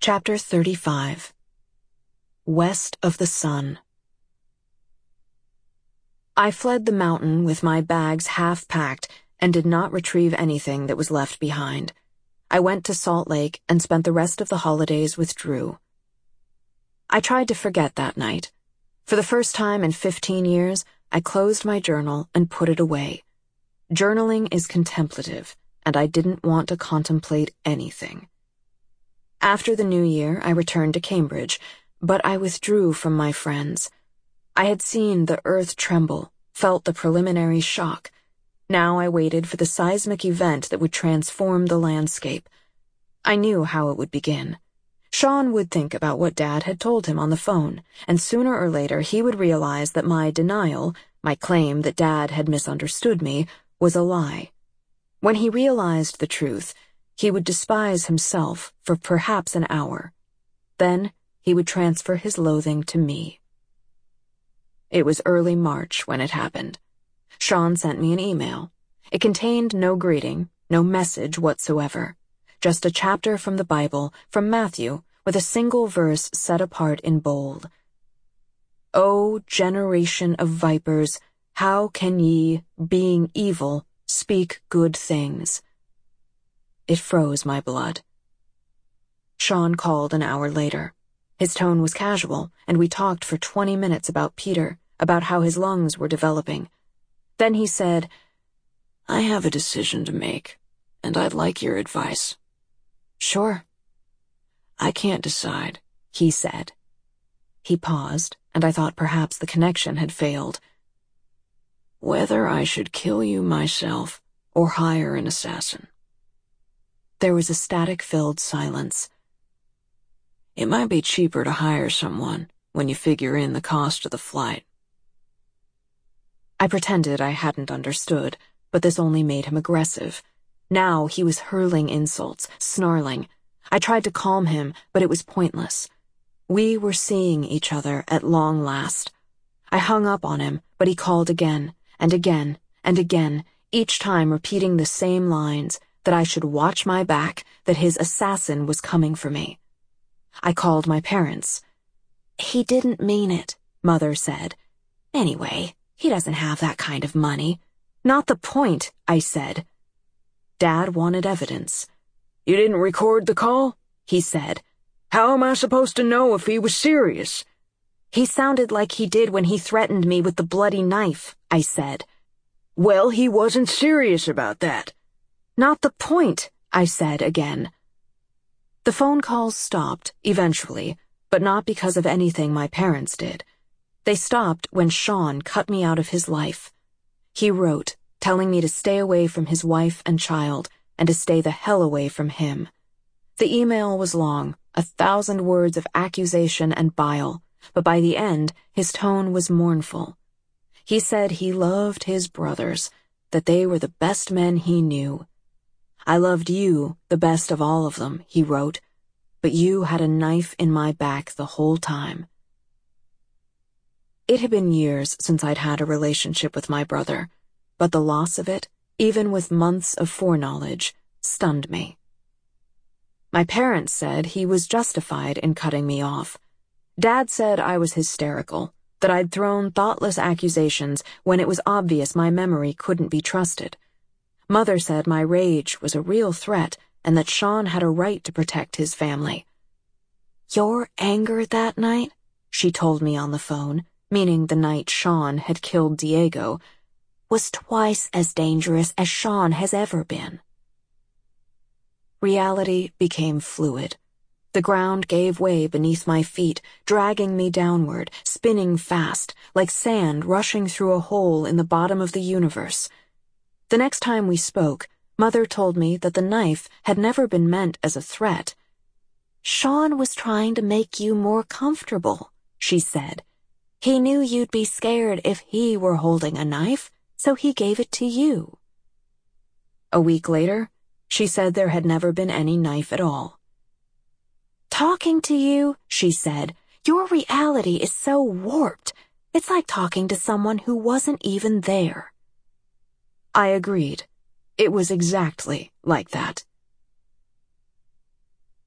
Chapter 35. West of the Sun. I fled the mountain with my bags half packed and did not retrieve anything that was left behind. I went to Salt Lake and spent the rest of the holidays with Drew. I tried to forget that night. For the first time in 15 years, I closed my journal and put it away. Journaling is contemplative, and I didn't want to contemplate anything. After the new year, I returned to Cambridge, but I withdrew from my friends. I had seen the earth tremble, felt the preliminary shock. Now I waited for the seismic event that would transform the landscape. I knew how it would begin. Sean would think about what Dad had told him on the phone, and sooner or later he would realize that my denial, my claim that Dad had misunderstood me, was a lie. When he realized the truth, he would despise himself for perhaps an hour. Then he would transfer his loathing to me. It was early March when it happened. Sean sent me an email. It contained no greeting, no message whatsoever. Just a chapter from the Bible, from Matthew, with a single verse set apart in bold. O generation of vipers, how can ye, being evil, speak good things? It froze my blood. Sean called an hour later. His tone was casual, and we talked for 20 minutes about Peter, about how his lungs were developing. Then he said, "I have a decision to make, and I'd like your advice." "Sure." "I can't decide," he said. He paused, and I thought perhaps the connection had failed. "Whether I should kill you myself or hire an assassin." There was a static-filled silence. "It might be cheaper to hire someone when you figure in the cost of the flight." I pretended I hadn't understood, but this only made him aggressive. Now he was hurling insults, snarling. I tried to calm him, but it was pointless. We were seeing each other at long last. I hung up on him, but he called again, and again, and again, each time repeating the same lines, that I should watch my back, that his assassin was coming for me. I called my parents. "He didn't mean it," Mother said. "Anyway, he doesn't have that kind of money." "Not the point," I said. Dad wanted evidence. "You didn't record the call?" he said. "How am I supposed to know if he was serious?" "He sounded like he did when he threatened me with the bloody knife," I said. "Well, he wasn't serious about that." "Not the point," I said again. The phone calls stopped, eventually, but not because of anything my parents did. They stopped when Sean cut me out of his life. He wrote, telling me to stay away from his wife and child, and to stay the hell away from him. The email was long, 1,000 words of accusation and bile, but by the end, his tone was mournful. He said he loved his brothers, that they were the best men he knew. "I loved you the best of all of them," he wrote, "but you had a knife in my back the whole time." It had been years since I'd had a relationship with my brother, but the loss of it, even with months of foreknowledge, stunned me. My parents said he was justified in cutting me off. Dad said I was hysterical, that I'd thrown thoughtless accusations when it was obvious my memory couldn't be trusted. Mother said my rage was a real threat and that Sean had a right to protect his family. "Your anger that night," she told me on the phone, meaning the night Sean had killed Diego, "was twice as dangerous as Sean has ever been." Reality became fluid. The ground gave way beneath my feet, dragging me downward, spinning fast, like sand rushing through a hole in the bottom of the universe. The next time we spoke, Mother told me that the knife had never been meant as a threat. "Sean was trying to make you more comfortable," she said. "He knew you'd be scared if he were holding a knife, so he gave it to you." A week later, she said there had never been any knife at all. "Talking to you," she said, "your reality is so warped. It's like talking to someone who wasn't even there." I agreed. It was exactly like that.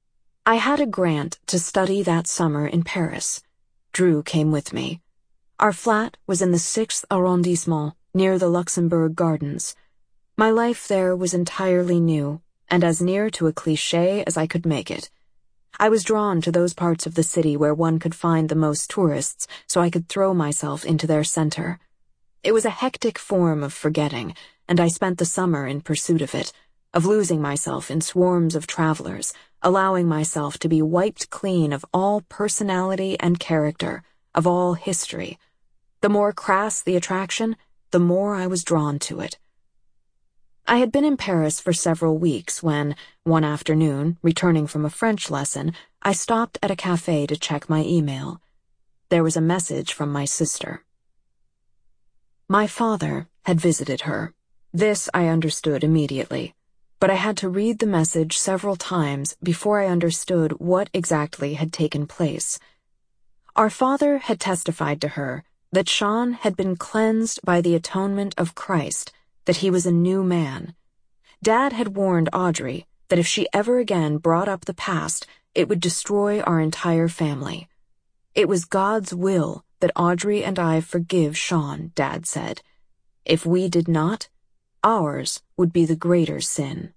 I had a grant to study that summer in Paris. Drew came with me. Our flat was in the 6th arrondissement, near the Luxembourg Gardens. My life there was entirely new, and as near to a cliché as I could make it. I was drawn to those parts of the city where one could find the most tourists, so I could throw myself into their center. It was a hectic form of forgetting, and I spent the summer in pursuit of it, of losing myself in swarms of travelers, allowing myself to be wiped clean of all personality and character, of all history. The more crass the attraction, the more I was drawn to it. I had been in Paris for several weeks when, one afternoon, returning from a French lesson, I stopped at a cafe to check my email. There was a message from my sister. My father had visited her. This I understood immediately, but I had to read the message several times before I understood what exactly had taken place. Our father had testified to her that Sean had been cleansed by the atonement of Christ, that he was a new man. Dad had warned Audrey that if she ever again brought up the past, it would destroy our entire family. It was God's will that Audrey and I forgive Sean, Dad said. If we did not, ours would be the greater sin.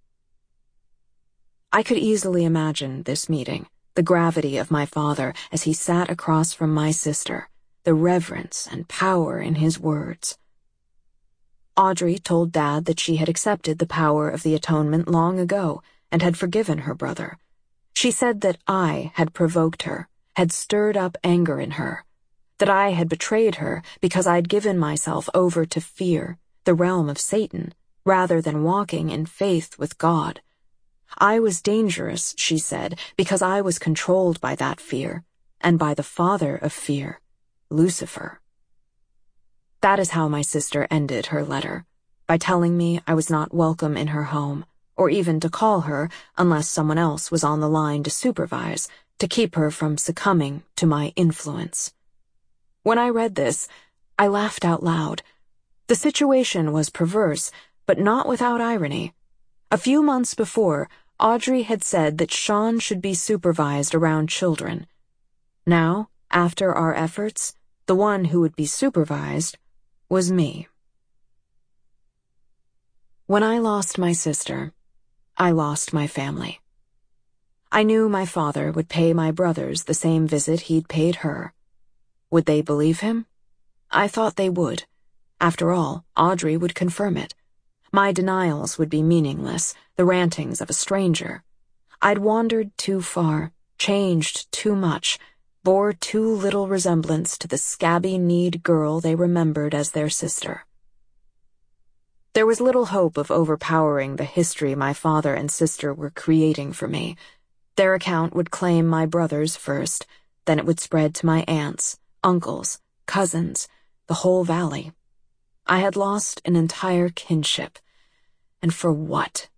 I could easily imagine this meeting, the gravity of my father as he sat across from my sister, the reverence and power in his words. Audrey told Dad that she had accepted the power of the atonement long ago and had forgiven her brother. She said that I had provoked her, had stirred up anger in her, that I had betrayed her because I'd given myself over to fear, the realm of Satan, rather than walking in faith with God. I was dangerous, she said, because I was controlled by that fear, and by the father of fear, Lucifer. That is how my sister ended her letter, by telling me I was not welcome in her home, or even to call her unless someone else was on the line to supervise, to keep her from succumbing to my influence. When I read this, I laughed out loud. The situation was perverse, but not without irony. A few months before, Audrey had said that Sean should be supervised around children. Now, after our efforts, the one who would be supervised was me. When I lost my sister, I lost my family. I knew my father would pay my brothers the same visit he'd paid her. Would they believe him? I thought they would. After all, Audrey would confirm it. My denials would be meaningless, the rantings of a stranger. I'd wandered too far, changed too much, bore too little resemblance to the scabby-kneed girl they remembered as their sister. There was little hope of overpowering the history my father and sister were creating for me. Their account would claim my brothers first, then it would spread to my aunts, uncles, cousins, the whole valley. I had lost an entire kinship. And for what?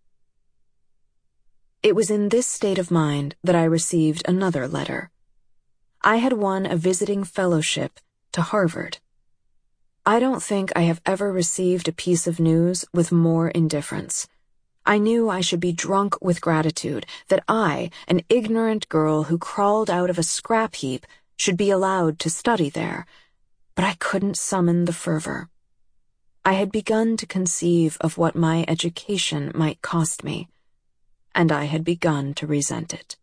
It was in this state of mind that I received another letter. I had won a visiting fellowship to Harvard. I don't think I have ever received a piece of news with more indifference. I knew I should be drunk with gratitude that I, an ignorant girl who crawled out of a scrap heap, should be allowed to study there, but I couldn't summon the fervor. I had begun to conceive of what my education might cost me, and I had begun to resent it.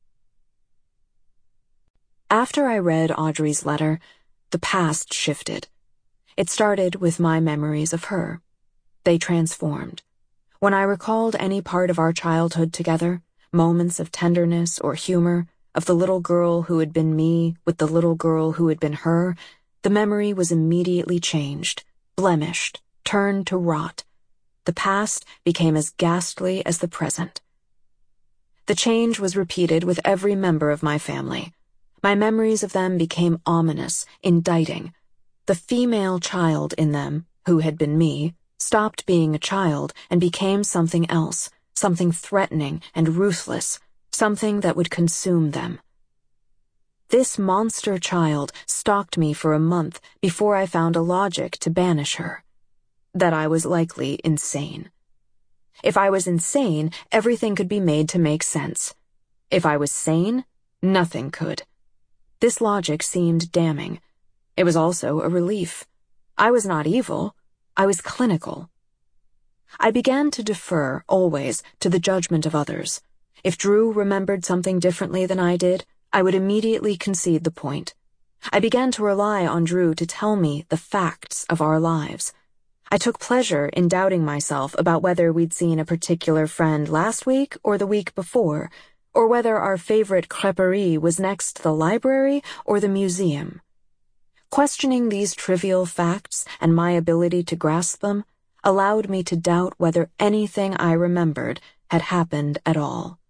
After I read Audrey's letter, the past shifted. It started with my memories of her. They transformed. When I recalled any part of our childhood together, moments of tenderness or humor, of the little girl who had been me with the little girl who had been her, the memory was immediately changed, blemished, turned to rot. The past became as ghastly as the present. The change was repeated with every member of my family. My memories of them became ominous, indicting. The female child in them, who had been me, stopped being a child and became something else, something threatening and ruthless, something that would consume them. This monster child stalked me for a month before I found a logic to banish her. That I was likely insane. If I was insane, everything could be made to make sense. If I was sane, nothing could. This logic seemed damning. It was also a relief. I was not evil. I was clinical. I began to defer, always, to the judgment of others. If Drew remembered something differently than I did, I would immediately concede the point. I began to rely on Drew to tell me the facts of our lives. I took pleasure in doubting myself about whether we'd seen a particular friend last week or the week before, or whether our favorite crêperie was next to the library or the museum. Questioning these trivial facts and my ability to grasp them allowed me to doubt whether anything I remembered had happened at all.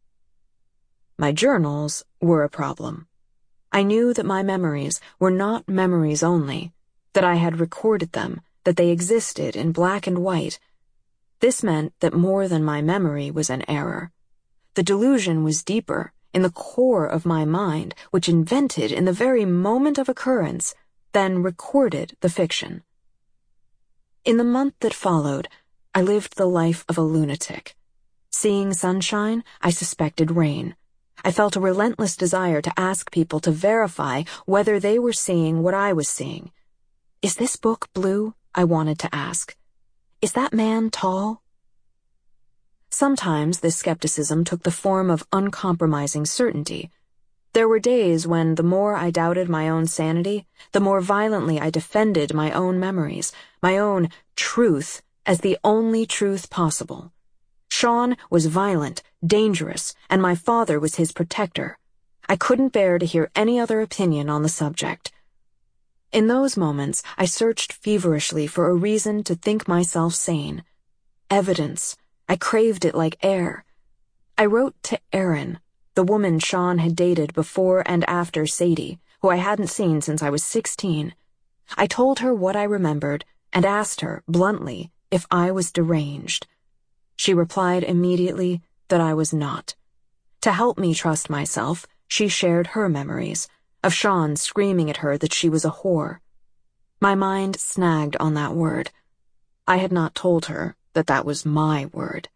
My journals were a problem. I knew that my memories were not memories only, that I had recorded them, that they existed in black and white. This meant that more than my memory was an error. The delusion was deeper, in the core of my mind, which invented in the very moment of occurrence, then recorded the fiction. In the month that followed, I lived the life of a lunatic. Seeing sunshine, I suspected rain. I felt a relentless desire to ask people to verify whether they were seeing what I was seeing. Is this book blue? I wanted to ask. Is that man tall? Sometimes this skepticism took the form of uncompromising certainty. There were days when the more I doubted my own sanity, the more violently I defended my own memories, my own truth as the only truth possible. Sean was violent, dangerous, and my father was his protector. I couldn't bear to hear any other opinion on the subject. In those moments, I searched feverishly for a reason to think myself sane. Evidence. I craved it like air. I wrote to Erin, the woman Sean had dated before and after Sadie, who I hadn't seen since I was 16. I told her what I remembered and asked her, bluntly, if I was deranged. She replied immediately that I was not. To help me trust myself, she shared her memories, of Sean screaming at her that she was a whore. My mind snagged on that word. I had not told her that that was my word.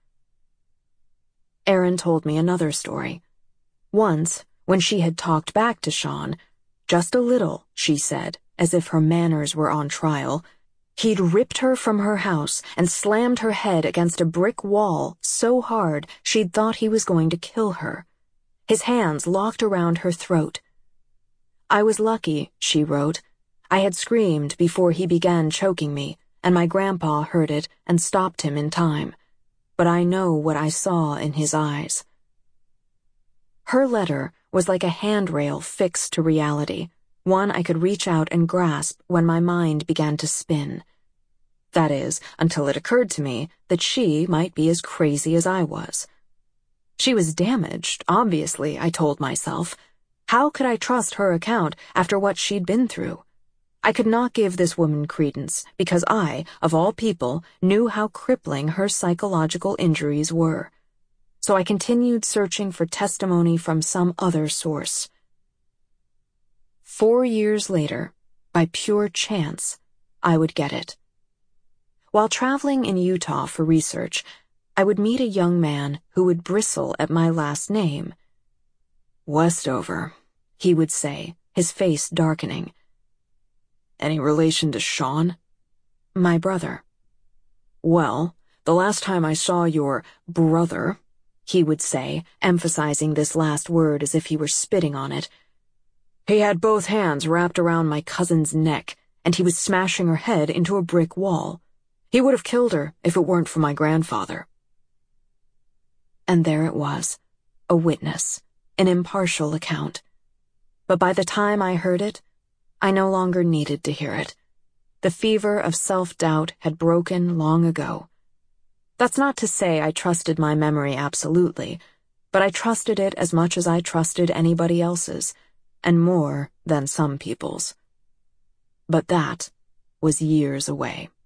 Erin told me another story. Once, when she had talked back to Sean, just a little, she said, as if her manners were on trial, he'd ripped her from her house and slammed her head against a brick wall so hard she'd thought he was going to kill her. His hands locked around her throat. I was lucky, she wrote. I had screamed before he began choking me, and my grandpa heard it and stopped him in time. But I know what I saw in his eyes. Her letter was like a handrail fixed to reality, one I could reach out and grasp when my mind began to spin. That is, until it occurred to me that she might be as crazy as I was. She was damaged, obviously, I told myself. How could I trust her account after what she'd been through? I could not give this woman credence because I, of all people, knew how crippling her psychological injuries were. So I continued searching for testimony from some other source. 4 years later, by pure chance, I would get it. While traveling in Utah for research, I would meet a young man who would bristle at my last name. Westover, he would say, his face darkening. Any relation to Sean? My brother. Well, the last time I saw your brother, he would say, emphasizing this last word as if he were spitting on it, he had both hands wrapped around my cousin's neck, and he was smashing her head into a brick wall. He would have killed her if it weren't for my grandfather. And there it was, a witness, an impartial account. But by the time I heard it, I no longer needed to hear it. The fever of self-doubt had broken long ago. That's not to say I trusted my memory absolutely, but I trusted it as much as I trusted anybody else's, and more than some people's. But that was years away.